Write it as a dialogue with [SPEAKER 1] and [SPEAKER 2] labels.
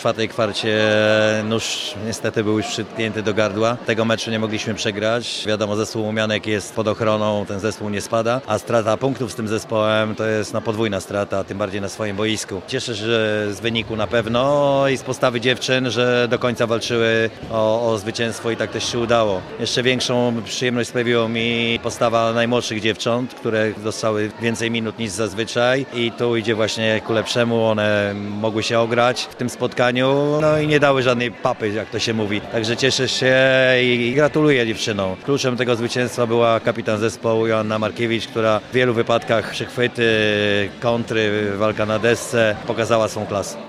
[SPEAKER 1] czwartej kwarcie nóż niestety był już przypięty do gardła. Tego meczu nie mogliśmy przegrać. Wiadomo, zespół Umianek jest pod ochroną, ten zespół nie spada, a strata punktów z tym zespołem to jest podwójna strata, tym bardziej na swoim boisku. Cieszę się że z wyniku na pewno i z postawy dziewczyn, że do końca walczyły o zwycięstwo i tak też się udało. Jeszcze większą przyjemność sprawiło mi postawa najmłodszych dziewcząt, które dostały więcej minut niż zazwyczaj i tu idzie właśnie ku lepszemu. One mogły się ograć w tym spotkaniu, no i nie dały żadnej papy, jak to się mówi. Także cieszę się i gratuluję dziewczynom. Kluczem tego zwycięstwa była kapitan zespołu Joanna Markiewicz, która w wielu wypadkach przechwyty, kontry, walka na desce pokazała swą klasę.